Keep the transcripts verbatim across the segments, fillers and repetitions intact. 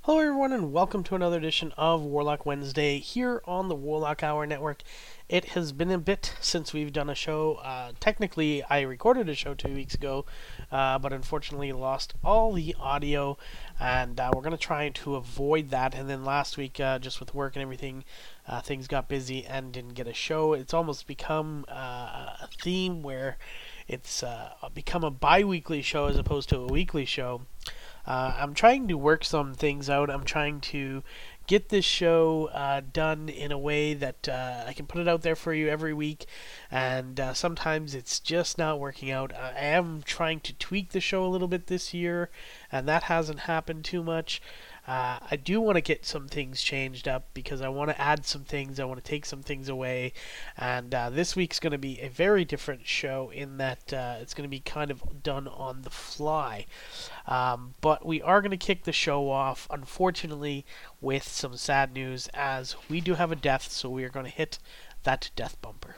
Hello, everyone, and welcome to another edition of Warlock Wednesday here on the Warlock Hour Network. It has been a bit since we've done a show. Uh, technically, I recorded a show two weeks ago, uh, but unfortunately lost all the audio, and uh, we're going to try to avoid that. And then last week, uh, just with work and everything, uh, things got busy and didn't get a show. It's almost become uh, a theme where it's uh, become a bi-weekly show as opposed to a weekly show. Uh, I'm trying to work some things out. I'm trying to get this show uh, done in a way that uh, I can put it out there for you every week, and uh, sometimes it's just not working out. I am trying to tweak the show a little bit this year, and that hasn't happened too much. Uh, I do want to get some things changed up because I want to add some things, I want to take some things away, and uh, this week's going to be a very different show in that uh, it's going to be kind of done on the fly. Um, but we are going to kick the show off, unfortunately, with some sad news, as we do have a death, so we are going to hit that death bumper.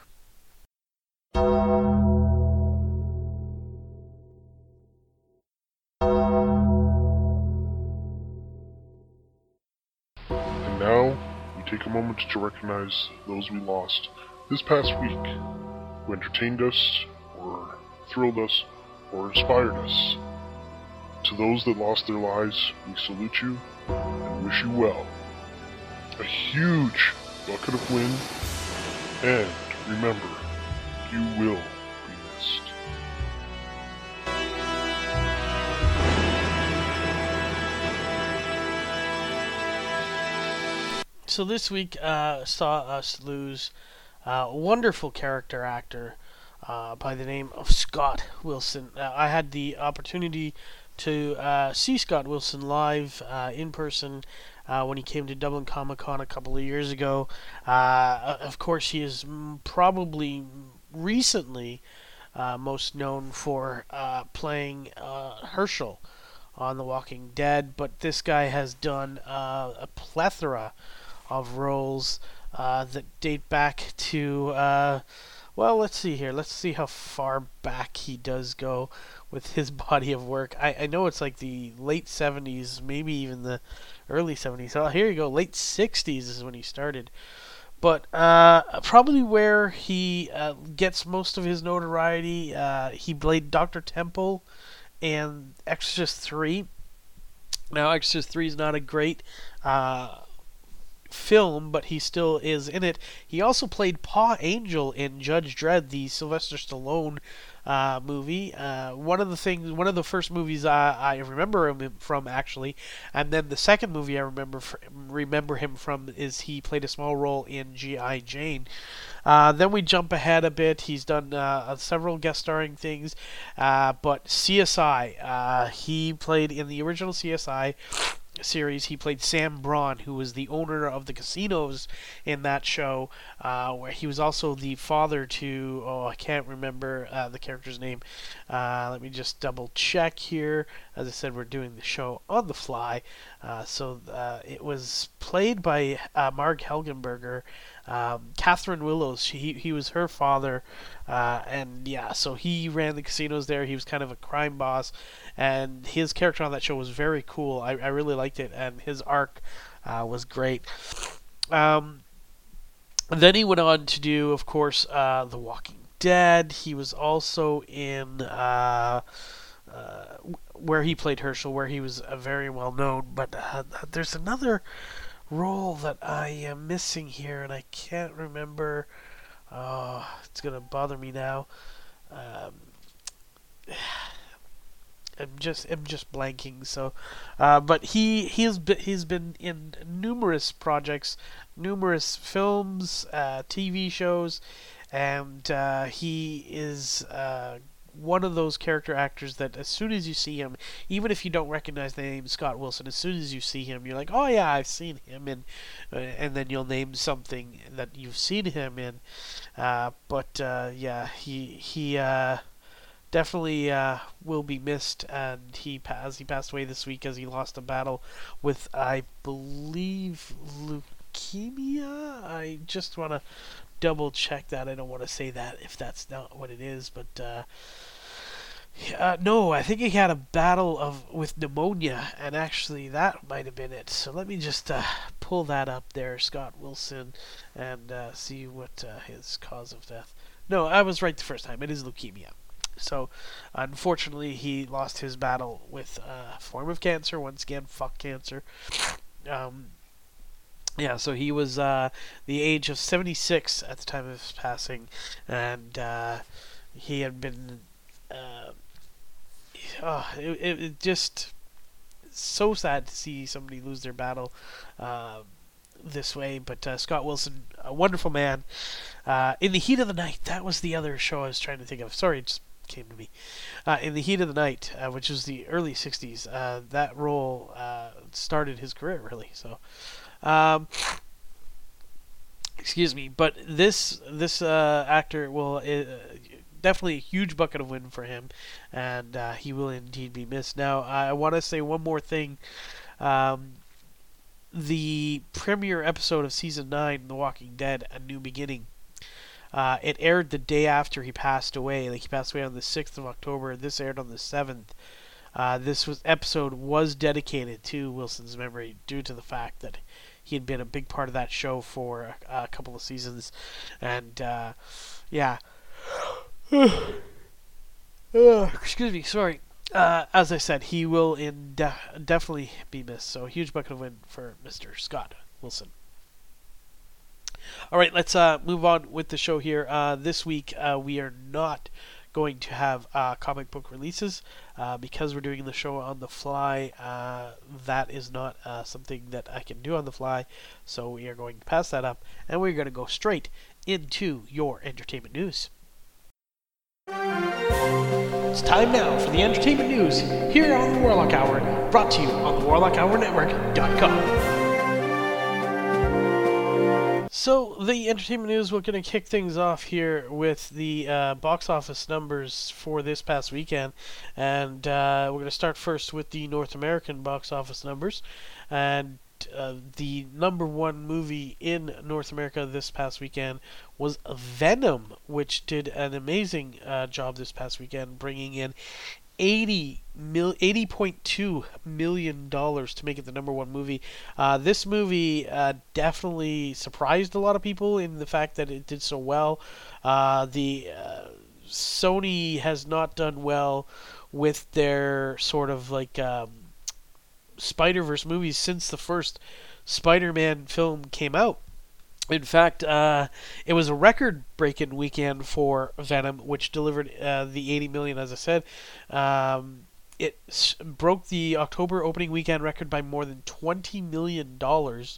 And now, we take a moment to recognize those we lost this past week, who entertained us, or thrilled us, or inspired us. To those that lost their lives, we salute you and wish you well. A huge bucket of wind, and remember, you will be missed. So this week uh, saw us lose uh, a wonderful character actor uh, by the name of Scott Wilson. Uh, I had the opportunity to uh, see Scott Wilson live uh, in person uh, when he came to Dublin Comic Con a couple of years ago. Uh, of course, he is probably recently uh, most known for uh, playing uh, Herschel on The Walking Dead, but this guy has done uh, a plethora of roles uh, that date back to, uh, well, let's see here. Let's see how far back he does go with his body of work. I, I know it's like the late seventies, maybe even the early seventies. Oh, here you go. Late sixties is when he started. But uh, probably where he uh, gets most of his notoriety, uh, he played Doctor Temple in Exorcist three. Now, Exorcist three is not a great uh, film, but he still is in it. He also played Pa Angel in Judge Dredd, the Sylvester Stallone uh, movie. Uh, one of the things, one of the first movies I, I remember him from, actually, and then the second movie I remember fr- remember him from is he played a small role in G I. Jane. Uh, then we jump ahead a bit. He's done uh, several guest starring things, uh, but C S I. Uh, he played in the original C S I series. He played Sam Braun, who was the owner of the casinos in that show, uh, where he was also the father to, oh, I can't remember uh, the character's name. Uh, let me just double check here. As I said, we're doing the show on the fly. Uh, so uh, it was played by uh, Marg Helgenberger. Um, Catherine Willows, he, he was her father, uh, and yeah, so he ran the casinos there. He was kind of a crime boss, and his character on that show was very cool. I, I really liked it, and his arc uh, was great. Um, then he went on to do, of course, uh, The Walking Dead. He was also in uh, uh, where he played Herschel, where he was uh, very well known. But uh, there's another role that I am missing here, and I can't remember. Oh, it's gonna bother me now. Um, I'm just I'm just blanking. So, uh, but he he's been, he's been in numerous projects, numerous films, uh, T V shows, and uh, he is uh, one of those character actors that as soon as you see him, even if you don't recognize the name Scott Wilson, as soon as you see him, you're like, oh yeah, I've seen him, and uh, and then you'll name something that you've seen him in. Uh, but uh, yeah, he he uh, definitely uh, will be missed, and he passed he passed away this week as he lost a battle with, I believe, leukemia. I just want to double check that. I don't want to say that if that's not what it is, but uh, Uh, no, I think he had a battle of with pneumonia, and actually that might have been it. So let me just uh, pull that up there, Scott Wilson, and uh, see what uh, his cause of death. No, I was right the first time. It is leukemia. So, unfortunately, he lost his battle with a form of cancer. Once again, fuck cancer. Um, yeah, so he was uh, the age of seventy-six at the time of his passing, and uh, he had been. Uh, oh, it, it, it just so sad to see somebody lose their battle uh, this way. But uh, Scott Wilson, a wonderful man. Uh, in the Heat of the Night, that was the other show I was trying to think of. Sorry, it just came to me. Uh, in the Heat of the Night, uh, which was the early sixties, uh, that role uh, started his career, really. So. Um, excuse me, but this this uh, actor will uh, definitely a huge bucket of win for him, and uh, he will indeed be missed. Now, I want to say one more thing. Um, the premiere episode of season nine, The Walking Dead: A New Beginning, uh, it aired the day after he passed away. Like he passed away on the sixth of October. This aired on the seventh. Uh, this was episode was dedicated to Wilson's memory due to the fact that he had been a big part of that show for a, a couple of seasons, and uh, yeah. uh, excuse me, sorry. Uh, as I said, he will in de- definitely be missed. So a huge bucket of win for Mister Scott Wilson. All right, let's uh, move on with the show here. Uh, this week uh, we are not going to have uh, comic book releases uh, because we're doing the show on the fly. Uh, that is not uh, something that I can do on the fly, so we are going to pass that up, and we're going to go straight into your entertainment news. It's time now for the entertainment news here on the Warlock Hour, brought to you on the warlock hour network dot com. So, the entertainment news, we're going to kick things off here with the uh, box office numbers for this past weekend. And uh, we're going to start first with the North American box office numbers. And uh, the number one movie in North America this past weekend was Venom, which did an amazing uh, job this past weekend, bringing in eighty mil, eighty point two million dollars to make it the number one movie. Uh, this movie uh, definitely surprised a lot of people in the fact that it did so well. Uh, the uh, Sony has not done well with their sort of like um, Spider-Verse movies since the first Spider-Man film came out. In fact, uh, it was a record-breaking weekend for Venom, which delivered uh, the eighty million dollars, as I said. Um, it s- broke the October opening weekend record by more than twenty million dollars.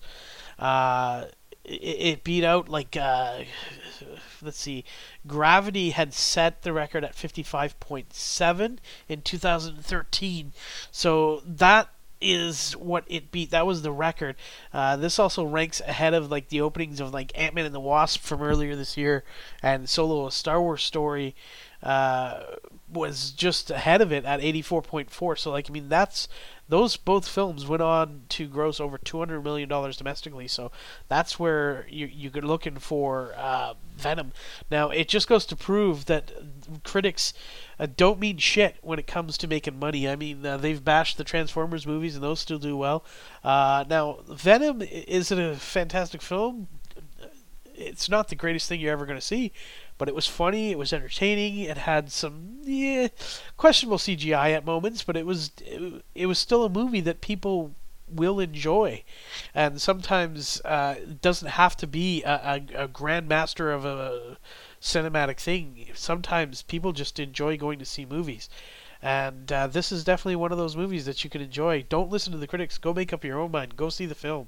Uh, it, it beat out, like, uh, let's see, Gravity had set the record at fifty-five point seven in two thousand thirteen. So that is what it beat. That was the record. Uh, this also ranks ahead of like the openings of like Ant-Man and the Wasp from earlier this year, and Solo: A Star Wars Story uh, was just ahead of it at eighty-four point four. So like I mean that's those both films went on to gross over two hundred million dollars domestically. So that's where you you're looking for uh, Venom. Now it just goes to prove that critics uh, don't mean shit when it comes to making money. I mean uh, they've bashed the Transformers movies and those still do well. Uh, now Venom, is it a fantastic film? It's not the greatest thing you're ever going to see, but it was funny, it was entertaining, it had some yeah, questionable C G I at moments, but it was it, it was still a movie that people will enjoy. And sometimes uh, it doesn't have to be a, a, a grand master of a cinematic thing. Sometimes people just enjoy going to see movies. And uh, this is definitely one of those movies that you can enjoy. Don't listen to the critics. Go make up your own mind. Go see the film.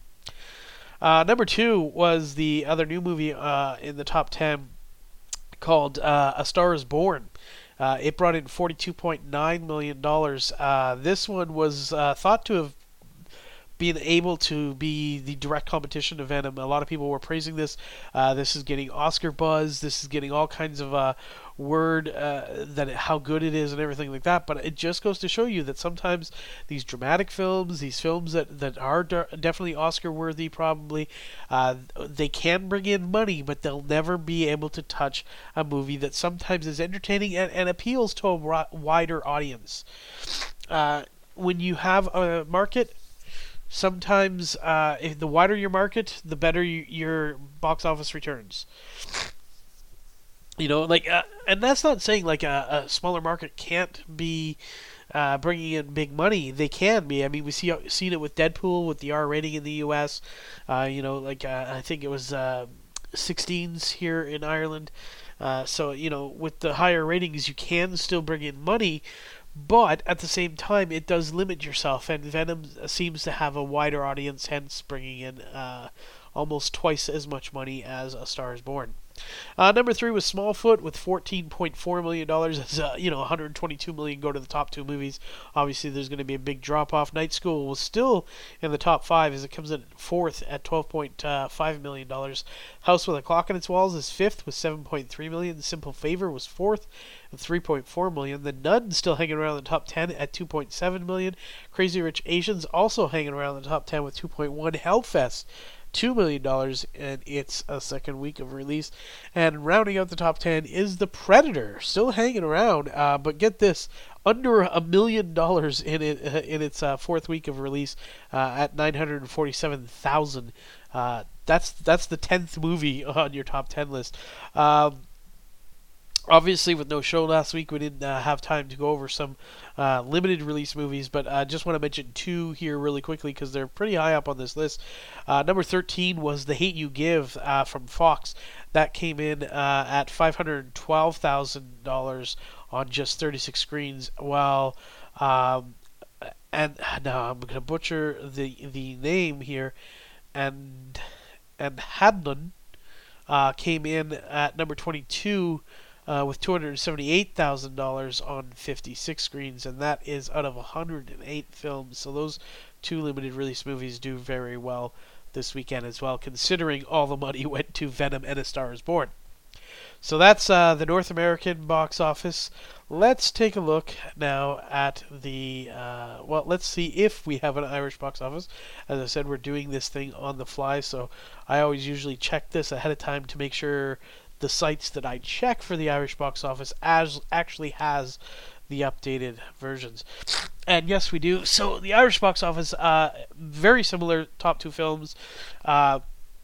Uh, number two was the other new movie uh, in the top ten called uh, A Star Is Born. Uh, it brought in forty-two point nine million dollars. Uh, this one was uh, thought to have being able to be the direct competition to Venom. A lot of people were praising this. Uh, this is getting Oscar buzz. This is getting all kinds of uh, word uh, that it, how good it is and everything like that. But it just goes to show you that sometimes these dramatic films, these films that, that are de- definitely Oscar worthy, probably, uh, they can bring in money, but they'll never be able to touch a movie that sometimes is entertaining and, and appeals to a wi- wider audience. Uh, when you have a market, sometimes uh, if the wider your market, the better you, your box office returns. You know, like, uh, and that's not saying like a, a smaller market can't be uh, bringing in big money. They can be. I mean, we see seen it with Deadpool with the R rating in the U S. Uh, you know, like uh, I think it was uh, sixteens here in Ireland. Uh, so you know, with the higher ratings, you can still bring in money. But at the same time, it does limit yourself, and Venom seems to have a wider audience, hence bringing in uh, almost twice as much money as A Star Is Born. Uh, number three was Smallfoot with fourteen point four million dollars. As uh, you know, one hundred twenty-two million dollars go to the top two movies. Obviously, there's going to be a big drop off. Night School was still in the top five as it comes in fourth at twelve point five million dollars. House with a Clock in Its Walls is fifth with seven point three million dollars. Simple Favor was fourth at three point four million dollars. The Nun still hanging around the top ten at two point seven million dollars. Crazy Rich Asians also hanging around the top ten with two point one. Hellfest, two million dollars in its uh, second week of release. And rounding out the top ten is The Predator, still hanging around, uh, but get this, under a million dollars in it uh, in its uh, fourth week of release uh, at nine hundred forty-seven thousand dollars. Uh, that's that's the tenth movie on your top ten list. Um, Obviously, with no show last week, we didn't uh, have time to go over some uh, limited release movies, but I uh, just want to mention two here really quickly because they're pretty high up on this list. Uh, number thirteen was The Hate You Give uh, from Fox. That came in uh, at five hundred twelve thousand dollars on just thirty-six screens, while um, and now I'm going to butcher the the name here, and and Hadlon uh, came in at number twenty-two. Uh, with two hundred seventy-eight thousand dollars on fifty-six screens, and that is out of one hundred eight films. So those two limited release movies do very well this weekend as well, considering all the money went to Venom and A Star Is Born. So that's uh, the North American box office. Let's take a look now at the, uh, well, let's see if we have an Irish box office. As I said, we're doing this thing on the fly, so I always usually check this ahead of time to make sure the sites that I check for the Irish box office as actually has the updated versions. And yes, we do. So the Irish box office, uh, very similar top two films. Uh,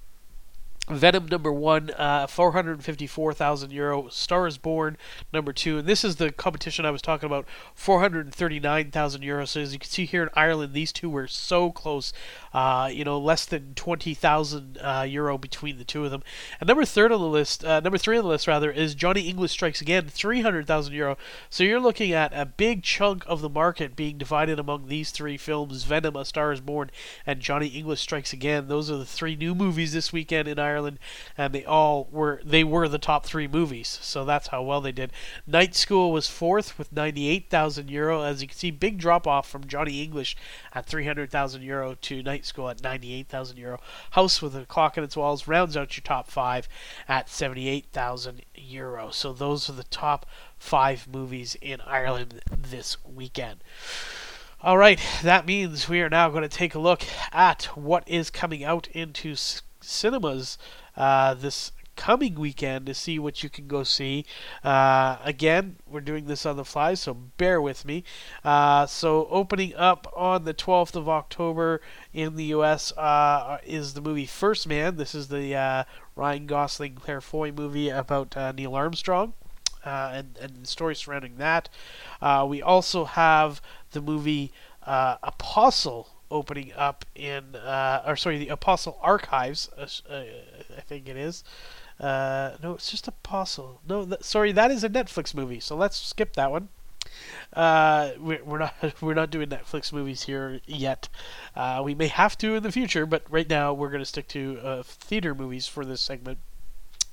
Venom number one, uh, four hundred fifty-four thousand euro. Star Is Born number two, and this is the competition I was talking about, four hundred thirty-nine thousand euros. So as you can see here in Ireland, these two were so close, uh, you know, less than twenty thousand uh, euro between the two of them. And number third on the list, uh, number three on the list rather, is Johnny English Strikes Again, three hundred thousand euro. So you're looking at a big chunk of the market being divided among these three films: Venom, A Star Is Born, and Johnny English Strikes Again. Those are the three new movies this weekend in Ireland. And they all were they were the top three movies, so that's how well they did. Night School was fourth with ninety-eight thousand euro. As you can see, big drop off from Johnny English at three hundred thousand euro to Night School at ninety-eight thousand euro. House with a Clock in Its Walls rounds out your top five at seventy-eight thousand euro. So those are the top five movies in Ireland this weekend. All right, that means we are now going to take a look at what is coming out into cinemas uh, this coming weekend to see what you can go see. Uh, again, we're doing this on the fly, so bear with me. Uh, so opening up on the twelfth of October in the U S uh, is the movie First Man. This is the uh, Ryan Gosling, Claire Foy movie about uh, Neil Armstrong. Uh, and, and the story surrounding that. Uh, we also have the movie uh, Apostle opening up in, uh, or sorry, the Apostle Archives, uh, uh, I think it is. Uh, no, it's just Apostle. No, th- sorry, that is a Netflix movie, so let's skip that one. Uh, we're, we're not we're not doing Netflix movies here yet. Uh, we may have to in the future, but right now we're going to stick to uh, theater movies for this segment.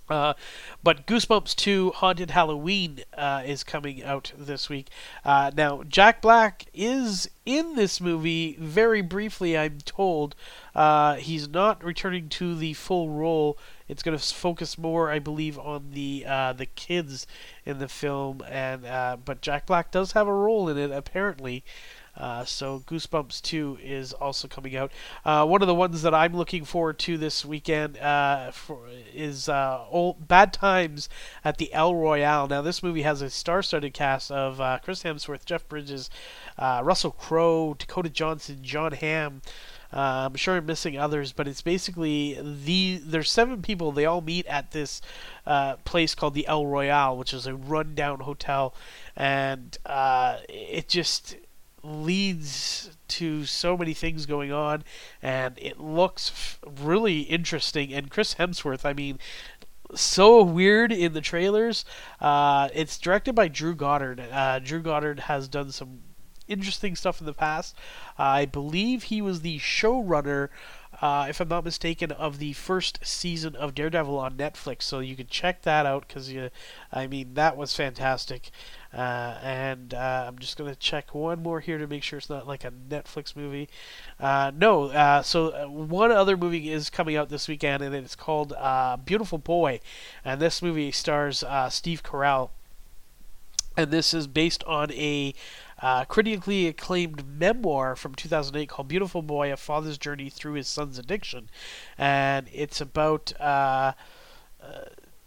Uh, but Goosebumps two Haunted Halloween uh, is coming out this week. Uh, now, Jack Black is in this movie very briefly, I'm told. Uh, he's not returning to the full role. It's going to focus more, I believe, on the uh, the kids in the film. And uh, but Jack Black does have a role in it, apparently. Uh, so Goosebumps two is also coming out. Uh, one of the ones that I'm looking forward to this weekend uh, for, is uh, old Bad Times at the El Royale. Now this movie has a star-studded cast of uh, Chris Hemsworth, Jeff Bridges, uh, Russell Crowe, Dakota Johnson, John Hamm. Uh, I'm sure I'm missing others, but it's basically the there's seven people. They all meet at this uh, place called the El Royale, which is a rundown hotel, and uh, it just leads to so many things going on, and it looks f- really interesting. And Chris Hemsworth, I mean, so weird in the trailers. Uh, it's directed by Drew Goddard. Uh, Drew Goddard has done some interesting stuff in the past. Uh, I believe he was the showrunner, uh, if I'm not mistaken, of the first season of Daredevil on Netflix. So you can check that out because, I mean, that was fantastic. Uh, and uh, I'm just going to check one more here to make sure it's not like a Netflix movie. Uh, no, uh, so one other movie is coming out this weekend, and it's called uh, Beautiful Boy. And this movie stars uh, Steve Carell. And this is based on a uh, critically acclaimed memoir from two thousand eight called Beautiful Boy, A Father's Journey Through His Son's Addiction. And it's about uh, uh,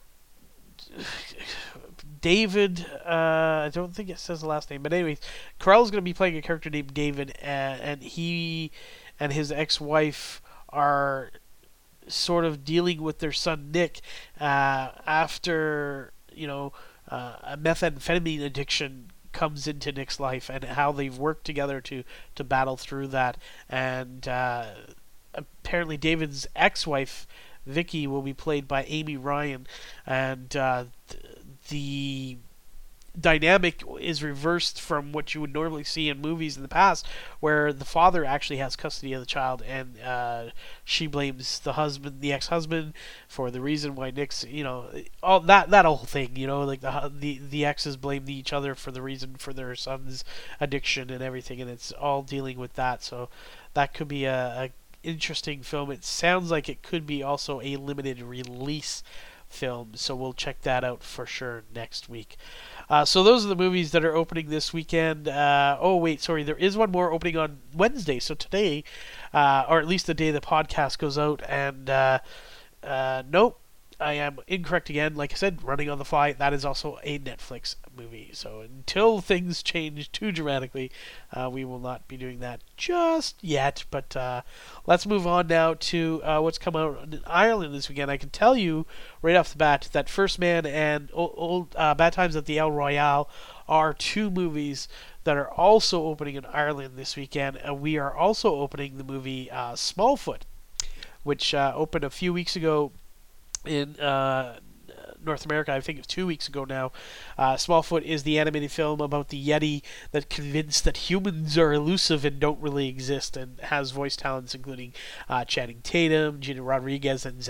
David, uh, I don't think it says the last name, but anyways, Carell's going to be playing a character named David, and, and he and his ex-wife are sort of dealing with their son Nick uh, after, you know, uh, a methamphetamine addiction comes into Nick's life, and how they've worked together to, to battle through that. And uh, apparently David's ex-wife, Vicky, will be played by Amy Ryan, and uh, th- the dynamic is reversed from what you would normally see in movies in the past, where the father actually has custody of the child, and uh, she blames the husband, the ex-husband, for the reason why Nick's, you know, all that that whole thing, you know, like the the the exes blame each other for the reason for their son's addiction and everything, and it's all dealing with that. So that could be a, a interesting film. It sounds like it could be also a limited release film, so we'll check that out for sure next week. Uh, so those are the movies that are opening this weekend. Uh, oh wait, sorry, there is one more opening on Wednesday. So today, uh, or at least the day the podcast goes out, and uh, uh, nope, I am incorrect again. Like I said, Running on the Fly, that is also a Netflix movie. So until things change too dramatically, uh, we will not be doing that just yet. But uh, let's move on now to uh, what's come out in Ireland this weekend. I can tell you right off the bat that First Man and Old, old uh, Bad Times at the El Royale are two movies that are also opening in Ireland this weekend. And we are also opening the movie uh, Smallfoot, which uh, opened a few weeks ago in uh, North America. I think it's two weeks ago now. Uh, Smallfoot is the animated film about the Yeti that convinced that humans are elusive and don't really exist, and has voice talents including uh, Channing Tatum, Gina Rodriguez, and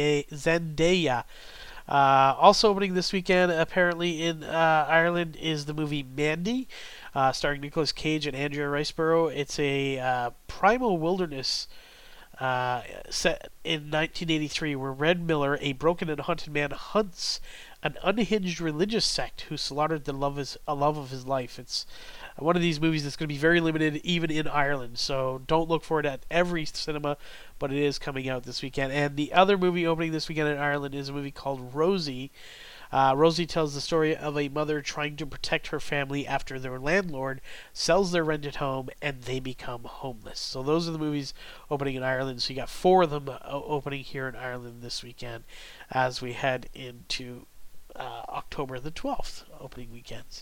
Zendaya. Uh, also opening this weekend, apparently in uh, Ireland, is the movie Mandy, uh, starring Nicolas Cage and Andrea Riseborough. It's a uh, primal wilderness Uh, set in nineteen eighty-three, where Red Miller, a broken and haunted man, hunts an unhinged religious sect who slaughtered the love, his, a love of his life. It's one of these movies that's going to be very limited, even in Ireland, so don't look for it at every cinema, but it is coming out this weekend. And the other movie opening this weekend in Ireland is a movie called Rosie. Uh, Rosie tells the story of a mother trying to protect her family after their landlord sells their rented home and they become homeless. So those are the movies opening in Ireland. So you got four of them opening here in Ireland this weekend as we head into uh, October the twelfth opening weekends.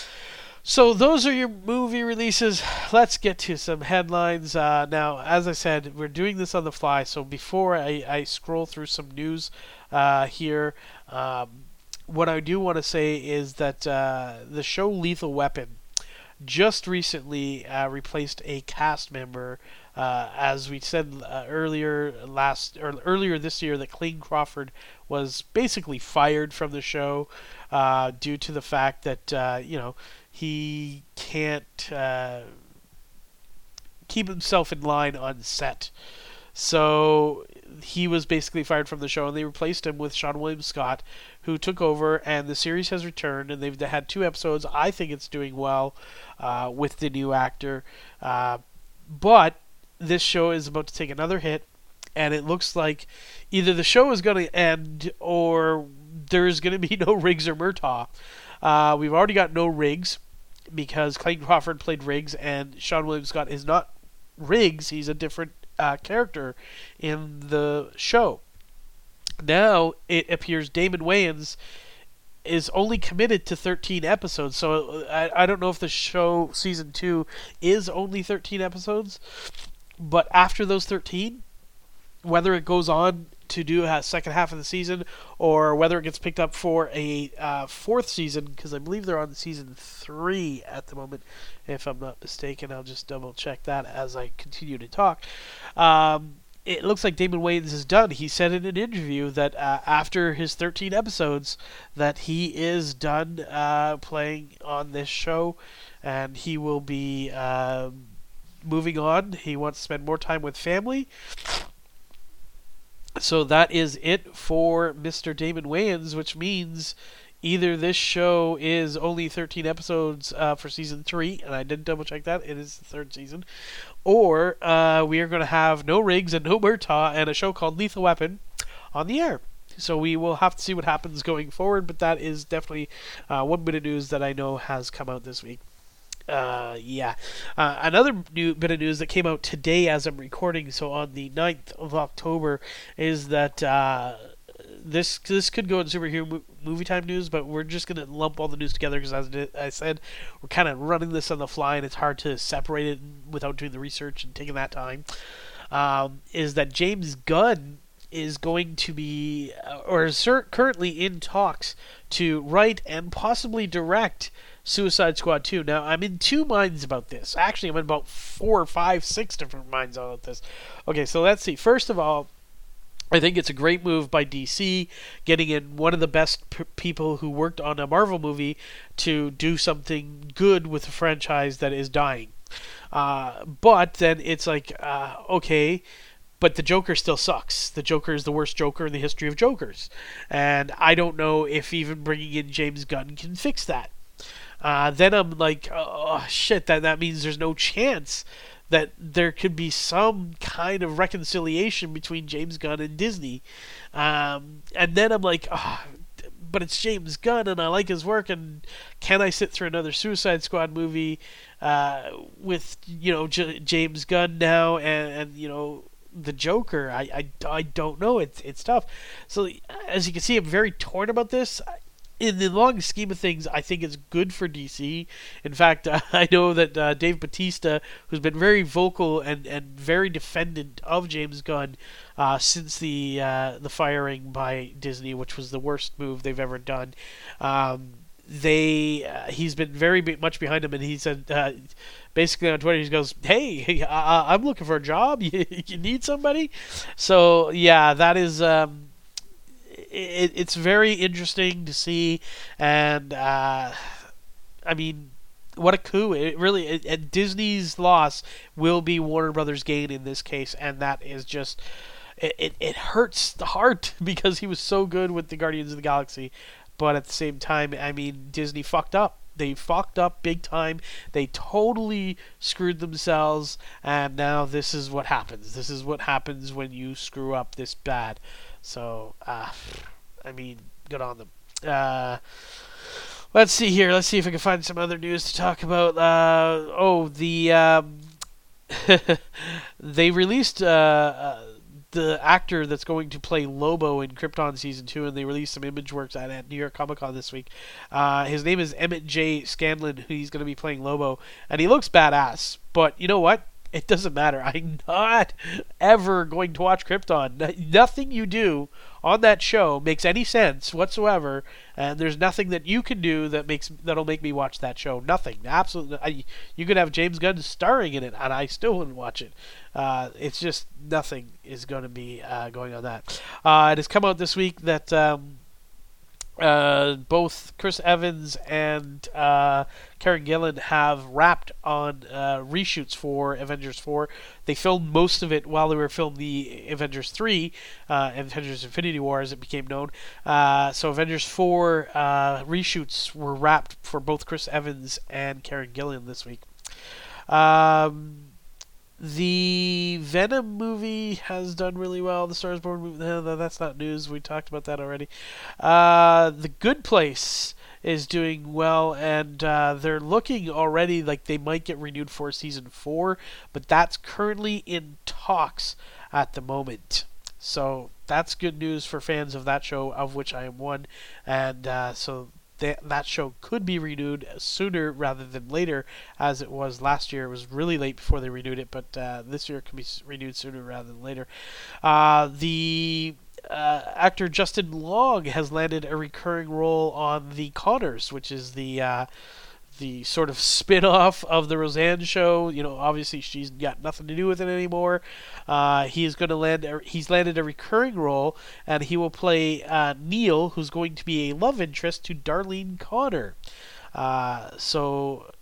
So those are your movie releases. Let's get to some headlines. Uh, now, as I said, we're doing this on the fly. So before I, I scroll through some news uh, here, um, what I do want to say is that uh, the show Lethal Weapon just recently uh, replaced a cast member. Uh, as we said uh, earlier last or earlier this year, that Clayton Crawford was basically fired from the show uh, due to the fact that uh, you know he can't uh, keep himself in line on set. So he was basically fired from the show, and they replaced him with Sean William Scott, who took over, and the series has returned, and they've had two episodes. I think it's doing well uh, with the new actor, uh, but this show is about to take another hit, and it looks like either the show is going to end or there's going to be no Riggs or Murtaugh. Uh, we've already got no Riggs because Clayton Crawford played Riggs, and Sean William Scott is not Riggs. He's a different uh, character in the show. Now it appears Damon Wayans is only committed to thirteen episodes, so I, I don't know if the show season two is only thirteen episodes. But after those thirteen, whether it goes on to do a second half of the season or whether it gets picked up for a uh, fourth season, because I believe they're on season three at the moment, if I'm not mistaken. I'll just double check that as I continue to talk. Um, it looks like Damon Wayans is done. He said in an interview that uh, after his thirteen episodes that he is done uh, playing on this show, and he will be... Uh, moving on. He wants to spend more time with family. So that is it for Mister Damon Wayans, which means either this show is only thirteen episodes uh, for season three, and I did double check that, it is the third season, or uh, we are going to have no Riggs and no Murtaugh and a show called Lethal Weapon on the air. So we will have to see what happens going forward, but that is definitely uh, one bit of news that I know has come out this week. Uh, yeah. Uh, another new bit of news that came out today as I'm recording, so on the ninth of October, is that uh, this this could go in superhero movie time news, but we're just going to lump all the news together because, as I said, we're kind of running this on the fly, and it's hard to separate it without doing the research and taking that time. Um, is that James Gunn is going to be, or is currently in talks to write and possibly direct Suicide Squad two. Now, I'm in two minds about this. Actually, I'm in about four, five, six different minds about this. Okay, so let's see. First of all, I think it's a great move by D C, getting in one of the best p- people who worked on a Marvel movie to do something good with a franchise that is dying. Uh, but then it's like, uh, okay, but the Joker still sucks. The Joker is the worst Joker in the history of Jokers. And I don't know if even bringing in James Gunn can fix that. Uh, then I'm like, oh, shit, that, that means there's no chance that there could be some kind of reconciliation between James Gunn and Disney. Um, and then I'm like, oh, but it's James Gunn, and I like his work, and can I sit through another Suicide Squad movie uh, with, you know, J- James Gunn now and, and, you know, the Joker? I, I, I don't know. It's, it's tough. So, as you can see, I'm very torn about this. In the long scheme of things, I think it's good for D C. In fact, uh, I know that uh, Dave Bautista, who's been very vocal and, and very defendant of James Gunn uh, since the uh, the firing by Disney, which was the worst move they've ever done, um, they uh, he's been very much behind him, and he said uh, basically on Twitter, he goes, "Hey, I, I'm looking for a job. You, you need somebody?" So yeah, that is. Um, It, it's very interesting to see, and uh, I mean, what a coup! It really, it, it, Disney's loss will be Warner Brothers' gain in this case, and that is just, it, it, it hurts the heart because he was so good with the Guardians of the Galaxy, but at the same time, I mean, Disney fucked up. They fucked up big time. They totally screwed themselves, and now this is what happens. This is what happens when you screw up this bad. So, uh, I mean, good on them. Uh, let's see here. Let's see if I can find some other news to talk about. Uh, oh, the um, they released uh, uh, the actor that's going to play Lobo in Krypton Season two, and they released some image works at, at New York Comic Con this week. Uh, his name is Emmett J. Scanlon, who he's going to be playing Lobo, and he looks badass. But you know what? It doesn't matter. I'm not ever going to watch Krypton. Nothing you do on that show makes any sense whatsoever, and there's nothing that you can do that makes that'll make me watch that show. Nothing, absolutely. I, you could have James Gunn starring in it, and I still wouldn't watch it. Uh, it's just nothing is going to be uh, going on that. Uh, it has come out this week that. Um, Uh, both Chris Evans and uh, Karen Gillan have wrapped on uh, reshoots for Avengers four. They filmed most of it while they were filming the Avengers three, uh, Avengers Infinity War as it became known. Uh, so Avengers four uh, reshoots were wrapped for both Chris Evans and Karen Gillan this week. Um... The Venom movie has done really well. The Star is Born movie, no, that's not news. We talked about that already. Uh, the Good Place is doing well, and uh, they're looking already like they might get renewed for season four, but that's currently in talks at the moment. So that's good news for fans of that show, of which I am one, and uh, so that that show could be renewed sooner rather than later, as it was last year. It was really late before they renewed it, but uh, this year it can be renewed sooner rather than later. Uh, the uh, actor Justin Long has landed a recurring role on The Conners, which is the uh, the sort of spin-off of the Roseanne show. You know, obviously she's got nothing to do with it anymore. Uh, he is going to land. A, he's landed a recurring role, and he will play uh, Neil, who's going to be a love interest to Darlene Connor. Uh, so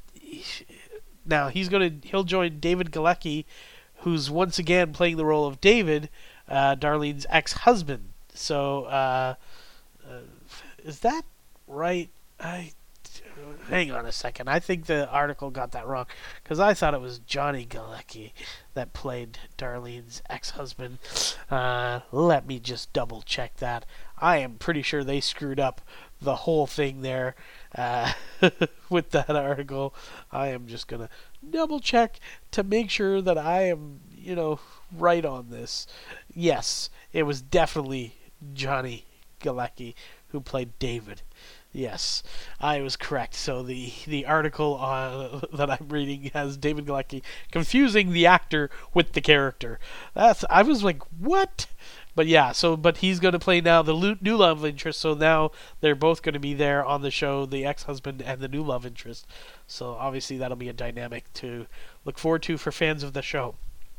now he's going to he'll join David Galecki, who's once again playing the role of David, uh, Darlene's ex-husband. So uh, uh, is that right? I. Hang on a second. I think the article got that wrong, because I thought it was Johnny Galecki that played Darlene's ex-husband. Uh, let me just double check that. I am pretty sure they screwed up the whole thing there uh, with that article. I am just going to double check to make sure that I am, you know, right on this. Yes, it was definitely Johnny Galecki who played David. Yes, I was correct. So the the article uh, that I'm reading has David Galecki confusing the actor with the character. That's I was like, what? But yeah, so but he's going to play now the new love interest. So now they're both going to be there on the show, the ex-husband and the new love interest. So obviously that'll be a dynamic to look forward to for fans of the show.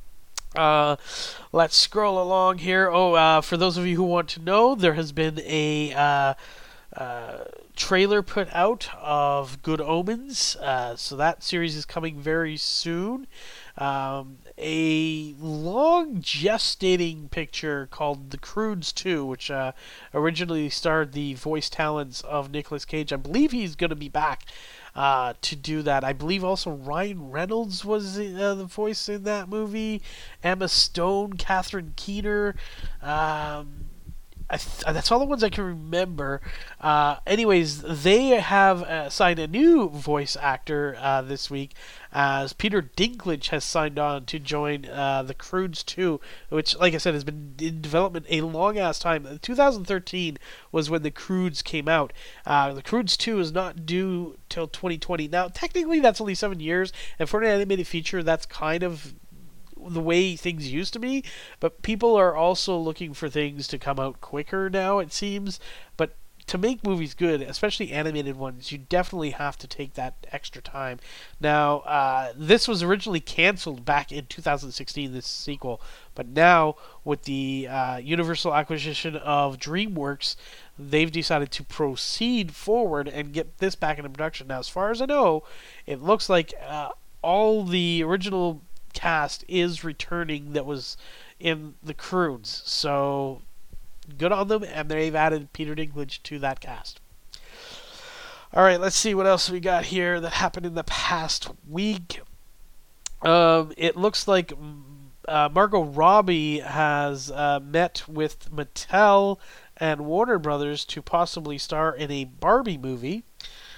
Uh, let's scroll along here. Oh, uh, for those of you who want to know, there has been a uh, uh, trailer put out of Good Omens. Uh, so that series is coming very soon. Um, a long gestating picture called The Croods two, which uh, originally starred the voice talents of Nicolas Cage. I believe he's going to be back uh, to do that. I believe also Ryan Reynolds was uh, the voice in that movie. Emma Stone, Catherine Keener. Um, I th- that's all the ones I can remember. Uh, anyways, they have uh, signed a new voice actor uh, this week, as Peter Dinklage has signed on to join uh, The Croods two, which, like I said, has been in development a long-ass time. twenty thirteen was when The Croods came out. Uh, The Croods two is not due till twenty twenty. Now, technically, that's only seven years, and for an animated feature, that's kind of the way things used to be, but people are also looking for things to come out quicker now, it seems. But to make movies good, especially animated ones, you definitely have to take that extra time. Now, uh, this was originally canceled back in two thousand sixteen, this sequel, but now with the uh, Universal acquisition of DreamWorks, they've decided to proceed forward and get this back into production. Now, as far as I know, it looks like uh, all the original cast is returning that was in The Croods, so good on them, and they've added Peter Dinklage to that cast. Alright, let's see what else we got here that happened in the past week. Um, it looks like uh, Margot Robbie has uh, met with Mattel and Warner Brothers to possibly star in a Barbie movie.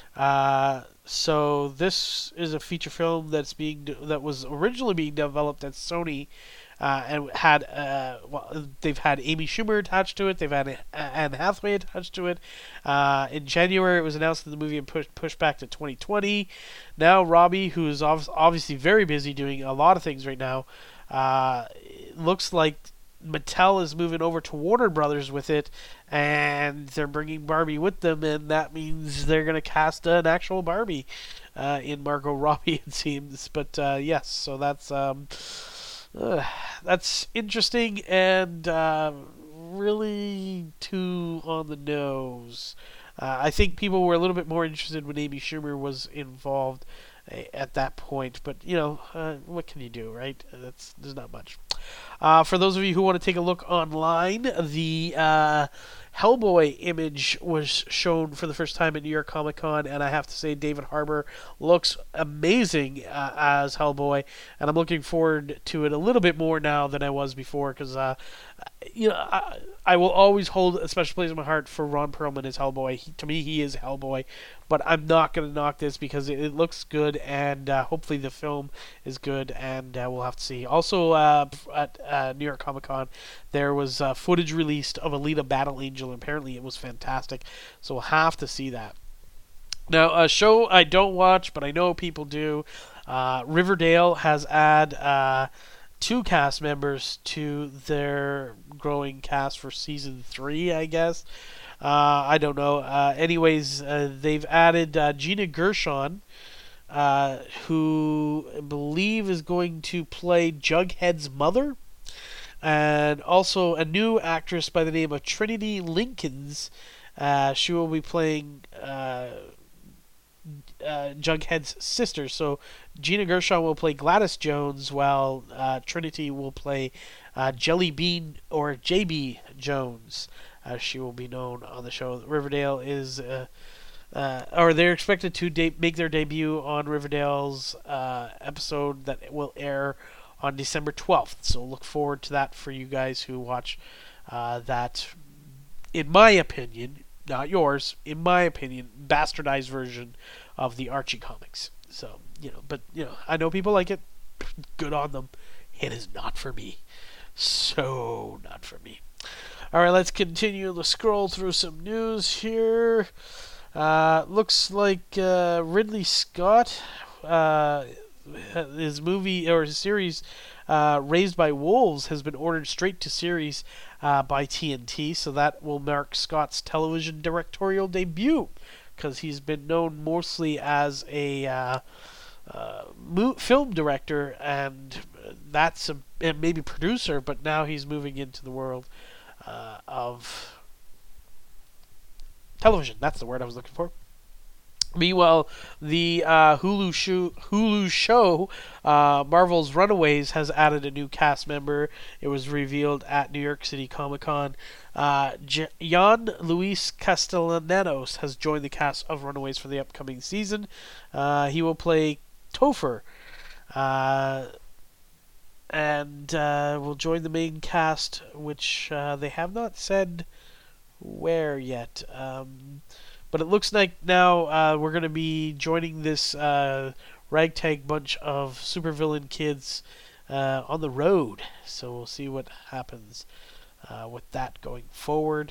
Uh, so this is a feature film that's being that was originally being developed at Sony, uh, and had uh, well, they've had Amy Schumer attached to it. They've had Anne Hathaway attached to it. Uh, in January, it was announced that the movie had pushed pushed back to twenty twenty. Now Robbie, who is obviously very busy doing a lot of things right now, uh, looks like Mattel is moving over to Warner Brothers with it, and they're bringing Barbie with them, and that means they're going to cast an actual Barbie uh, in Margot Robbie, it seems. But uh, yes, so that's um, uh, that's interesting and uh, really too on the nose. Uh, I think people were a little bit more interested when Amy Schumer was involved at that point, but you know, uh, what can you do, right? That's there's not much. Uh, for those of you who want to take a look online, the uh, Hellboy image was shown for the first time at New York Comic Con, and I have to say David Harbour looks amazing uh, as Hellboy, and I'm looking forward to it a little bit more now than I was before, because uh, you know, I, I will always hold a special place in my heart for Ron Perlman as Hellboy. He, to me, he is Hellboy, but I'm not going to knock this because it, it looks good, and uh, hopefully the film is good, and uh, we'll have to see. Also, uh, at uh, New York Comic Con, there was uh, footage released of Alita Battle Angel, and apparently it was fantastic, so we'll have to see that. Now, a show I don't watch, but I know people do, uh, Riverdale has add uh, two cast members to their growing cast for season three, I guess. Uh, I don't know. Uh, anyways, uh, they've added uh, Gina Gershon, uh, who I believe is going to play Jughead's mother, and also a new actress by the name of Trinity Linkins. Uh, she will be playing uh, uh, Jughead's sister. So Gina Gershon will play Gladys Jones, while uh, Trinity will play uh, Jelly Bean, or J B Jones, as she will be known on the show. Riverdale is, uh, uh, or they're expected to de- make their debut on Riverdale's uh, episode that will air on December twelfth. So look forward to that for you guys who watch uh, that, in my opinion, not yours, in my opinion, bastardized version of the Archie comics. So, you know, but, you know, I know people like it. Good on them. It is not for me. So not for me. All right, let's continue to scroll through some news here. Uh, looks like uh, Ridley Scott, uh, his movie or his series uh, Raised by Wolves has been ordered straight to series uh, by T N T, so that will mark Scott's television directorial debut, because he's been known mostly as a uh, uh, mo- film director and that's a and maybe producer, but now he's moving into the world uh, of television. That's the word I was looking for. Meanwhile, the uh, Hulu show, Hulu show uh, Marvel's Runaways has added a new cast member. It was revealed at New York City Comic Con. Uh, J- Jan Luis Castellanos has joined the cast of Runaways for the upcoming season. Uh, he will play Topher, uh, and uh, will join the main cast, which uh, they have not said where yet. Um, But it looks like now uh, we're going to be joining this uh, ragtag bunch of supervillain kids uh, on the road. So we'll see what happens uh, with that going forward.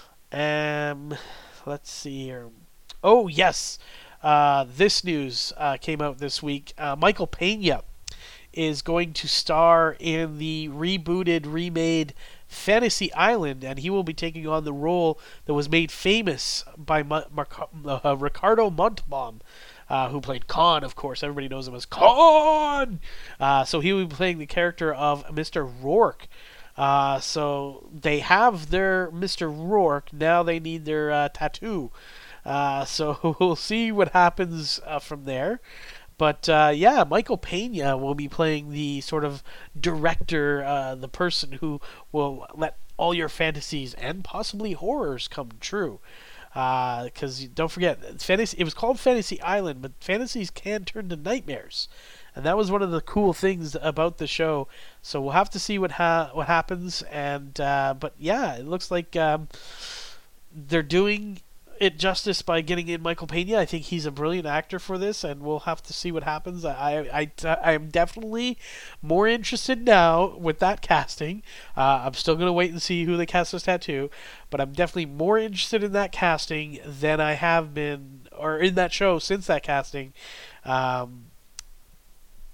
Um, let's see here. Oh, yes. Uh, this news uh, came out this week. Uh, Michael Pena is going to star in the rebooted, remade Fantasy Island, and he will be taking on the role that was made famous by Mar- Mar- uh, Ricardo Montalban, uh, who played Khan, of course. Everybody knows him as Khan! Uh, so he will be playing the character of Mister Rourke. Uh, so they have their Mister Rourke, now they need their uh, tattoo. Uh, so we'll see what happens uh, from there. But uh, yeah, Michael Pena will be playing the sort of director, uh, the person who will let all your fantasies and possibly horrors come true. Because uh, don't forget, fantasy. It was called Fantasy Island, but fantasies can turn to nightmares, and that was one of the cool things about the show. So we'll have to see what ha- what happens. And uh, but yeah, it looks like um, they're doing it justice by getting in Michael Pena. I think he's a brilliant actor for this, and we'll have to see what happens. I I, I am definitely more interested now with that casting. Uh, I'm still going to wait and see who they cast as Tattoo, but I'm definitely more interested in that casting than I have been, or in that show since that casting. Um,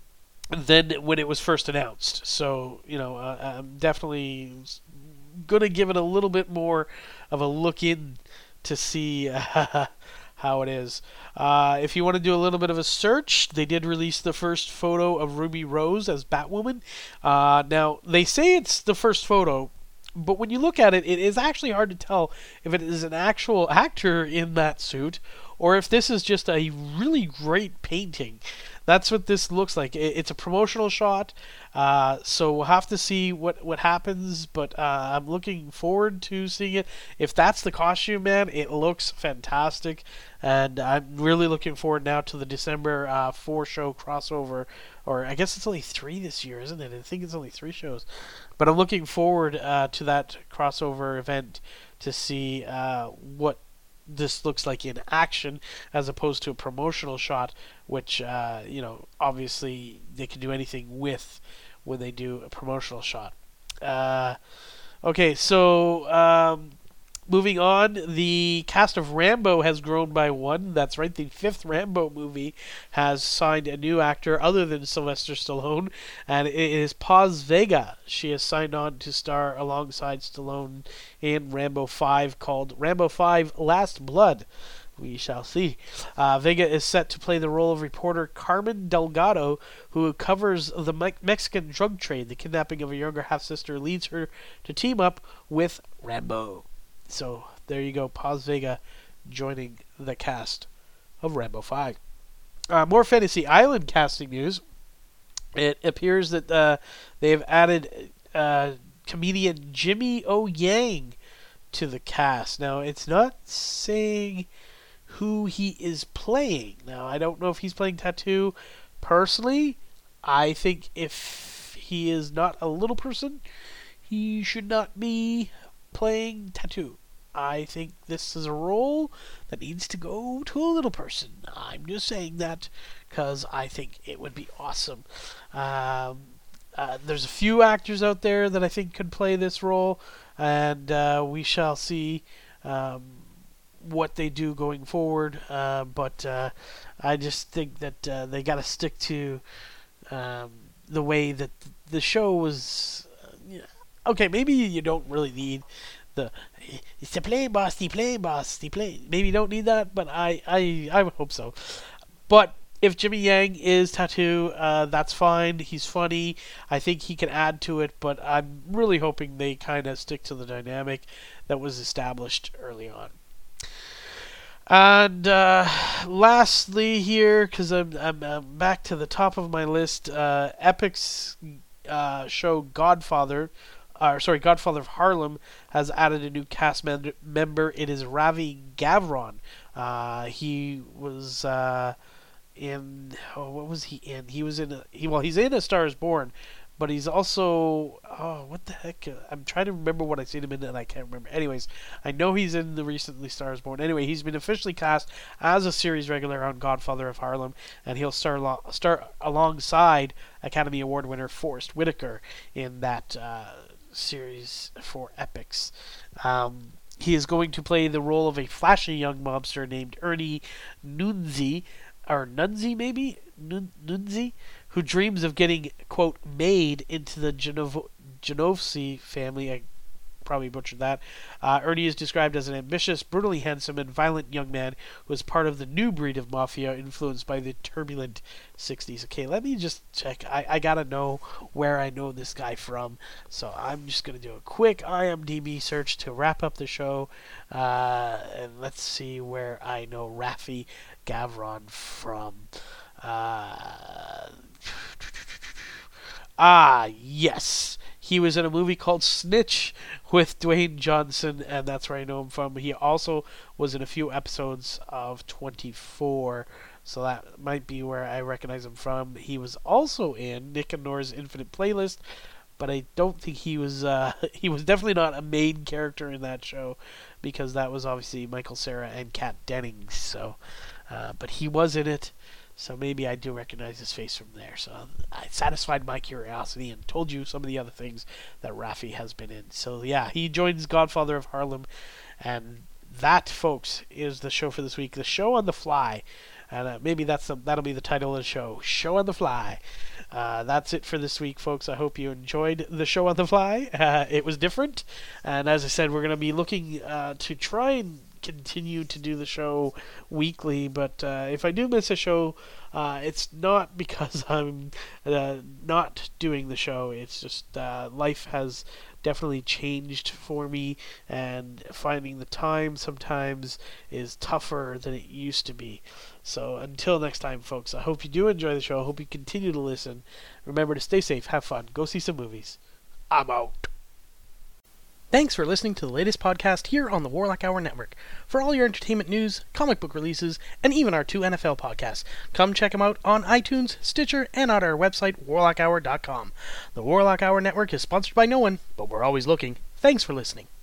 than when it was first announced. So, you know, uh, I'm definitely going to give it a little bit more of a look in to see uh, how it is. Uh, if you want to do a little bit of a search, they did release the first photo of Ruby Rose as Batwoman. Uh, now, they say it's the first photo, but when you look at it, it is actually hard to tell if it is an actual actor in that suit or if this is just a really great painting. That's what this looks like. It's a promotional shot, uh, so we'll have to see what, what happens, but uh, I'm looking forward to seeing it. If that's the costume, man, it looks fantastic, and I'm really looking forward now to the December uh, four-show crossover, or I guess it's only three this year, isn't it? I think it's only three shows. But I'm looking forward uh, to that crossover event to see uh, what this looks like in action as opposed to a promotional shot, which uh, you know, obviously they can do anything with when they do a promotional shot. Uh, okay, so um, moving on, the cast of Rambo has grown by one. That's right, the fifth Rambo movie has signed a new actor other than Sylvester Stallone, and it is Paz Vega. She has signed on to star alongside Stallone in Rambo five, called Rambo five Last Blood. We shall see. Uh, Vega is set to play the role of reporter Carmen Delgado, who covers the Me- Mexican drug trade. The kidnapping of a younger half-sister leads her to team up with Rambo. So there you go, Paz Vega joining the cast of Rambo five. Uh, more Fantasy Island casting news. It appears that uh, they have added uh, comedian Jimmy O. Yang to the cast. Now, it's not saying who he is playing. Now, I don't know if he's playing Tattoo. Personally, I think if he is not a little person, he should not be playing Tattoo. I think this is a role that needs to go to a little person. I'm just saying that because I think it would be awesome. Um, uh, there's a few actors out there that I think could play this role, and uh, we shall see um, what they do going forward. Uh, but uh, I just think that uh, they got to stick to um, the way that the show was. Uh, you know, okay, maybe you don't really need the it's the plane boss, the plane boss, the plane. Maybe you don't need that, but I, I, I would hope so. But if Jimmy Yang is Tattoo, uh, that's fine. He's funny. I think he can add to it, but I'm really hoping they kind of stick to the dynamic that was established early on. And uh, lastly here, because I'm, I'm, I'm back to the top of my list, uh, Epic's uh, show Godfather, uh, sorry, Godfather of Harlem has added a new cast mem- member. It is Ravi Gavron. Uh, he was uh, in, oh, what was he in? He was in, a, he well, he's in A Star Is Born, but he's also, oh, what the heck? I'm trying to remember what I seen him in, and I can't remember. Anyways, I know he's in the recently Star Is Born. Anyway, he's been officially cast as a series regular on Godfather of Harlem, and he'll star, lo- star alongside Academy Award winner Forrest Whitaker in that uh, series for Epics. Um, he is going to play the role of a flashy young mobster named Ernie Nunzi, or Nunzi maybe? Nun- Nunzi? Who dreams of getting, quote, made into the Genov- Genovese family. I probably butchered that. Uh, Ernie is described as an ambitious, brutally handsome, and violent young man who is part of the new breed of mafia influenced by the turbulent sixties. Okay, let me just check. I, I gotta know where I know this guy from. So I'm just gonna do a quick I M D B search to wrap up the show. Uh, and let's see where I know Rafi Gavron from. Uh, ah, yes. He was in a movie called Snitch with Dwayne Johnson, and that's where I know him from. He also was in a few episodes of twenty-four, so that might be where I recognize him from. He was also in Nick and Nora's Infinite Playlist, but I don't think he was, uh, he was definitely not a main character in that show, because that was obviously Michael Cera and Kat Dennings, so, uh, but he was in it. So maybe I do recognize his face from there. So I satisfied my curiosity and told you some of the other things that Rafi has been in. So yeah, he joins Godfather of Harlem. And that, folks, is the show for this week. The Show on the Fly. And uh, maybe that's the, that'll be the title of the show. Show on the Fly. Uh, that's it for this week, folks. I hope you enjoyed the show on the fly. Uh, it was different. And as I said, we're going to be looking uh, to try and continue to do the show weekly, but uh, if I do miss a show, uh, it's not because I'm uh, not doing the show. It's just uh, life has definitely changed for me, and finding the time sometimes is tougher than it used to be. So until next time, folks, I hope you do enjoy the show. I hope you continue to listen. Remember to stay safe, have fun, go see some movies. I'm out. Thanks for listening to the latest podcast here on the Warlock Hour Network. For all your entertainment news, comic book releases, and even our two N F L podcasts, come check them out on iTunes, Stitcher, and on our website, warlock hour dot com. The Warlock Hour Network is sponsored by no one, but we're always looking. Thanks for listening.